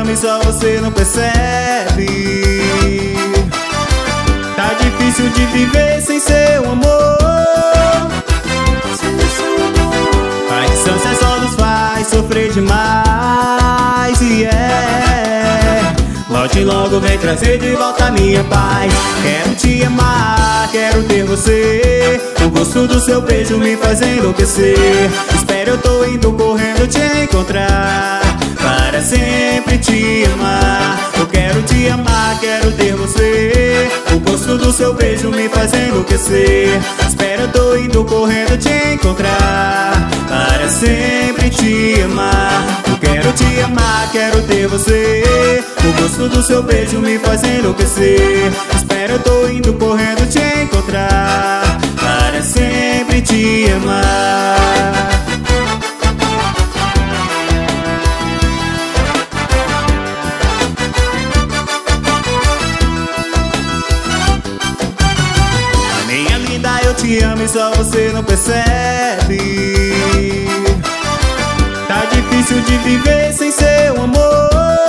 amo e só você não percebe. Tá difícil de viver sem seu amor. A distância só nos faz sofrer demais. Volte logo, vem trazer de volta minha paz. Quero te amar, quero ter você. O gosto do seu beijo me faz enlouquecer. Espera, eu tô indo correndo te encontrar, para sempre te amar. Eu quero te amar, quero ter você. O gosto do seu beijo me faz enlouquecer. Espera, eu tô indo correndo te encontrar, para sempre te amar. Eu quero te amar, quero ter você. O gosto do seu beijo me faz enlouquecer. Espera, eu tô indo correndo te encontrar, para sempre te amar. Minha linda, eu te amo e só você não percebe. Tá difícil de viver sem seu amor.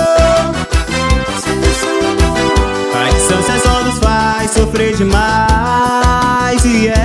A distância só nos faz sofrer demais.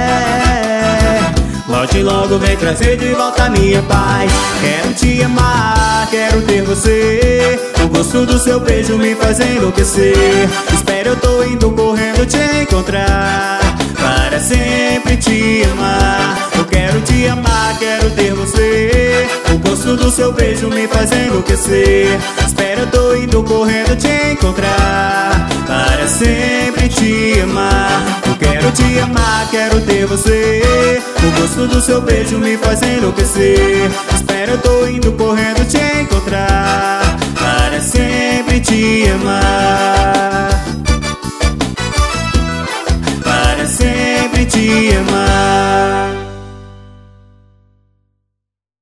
Volte logo, vem trazer de volta minha paz. Quero te amar, quero ter você. O gosto do seu beijo me faz enlouquecer. Espera, eu tô indo correndo te encontrar, para sempre te amar. Eu quero te amar, quero ter você. O gosto do seu beijo me faz enlouquecer. Espera, eu tô indo correndo te encontrar, para sempre te amar. Eu quero te amar, quero ter você. O gosto do seu beijo me faz enlouquecer. Espera, eu tô indo correndo te encontrar, para sempre te amar, para sempre te amar.